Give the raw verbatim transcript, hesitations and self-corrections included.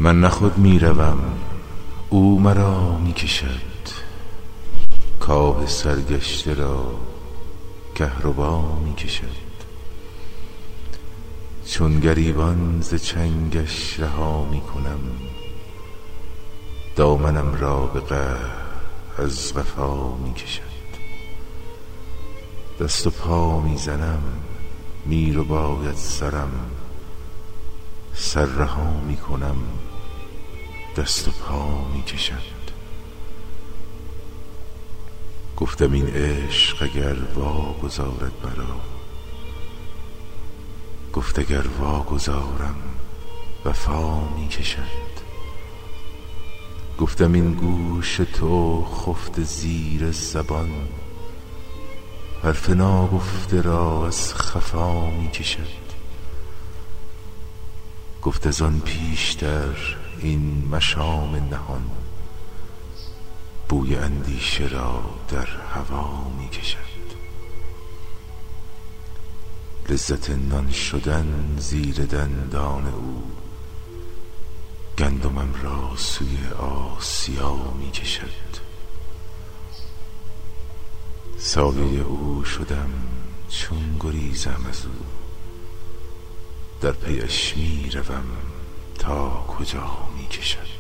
من نه خود می روم او مرا می کشد، کاه سرگشته را کهربا می کشد. چون گریبان ز چنگش رها می کنم، دامنم را به قهر از قفا می کشد. دست و پا می زنم می رو باید سرم، سر رها می کنم دست و پا می کشد. گفتم این عشق اگر واگذارد مرا، گفت اگر واگذارم وفا می کشد. گفتم این گوش تو خفته زیر زبان، حرف ناگفته را از خفا می کشد. گفت از آن پیشتر این مشام نهان، بوی اندیشه را در هوا می کشد. لذت نان شدن زیر دندان او، گندمم را سوی آسیا می کشد. سایه او شدم چون گریزم از او، در پیش می روم تا کجا می کشد.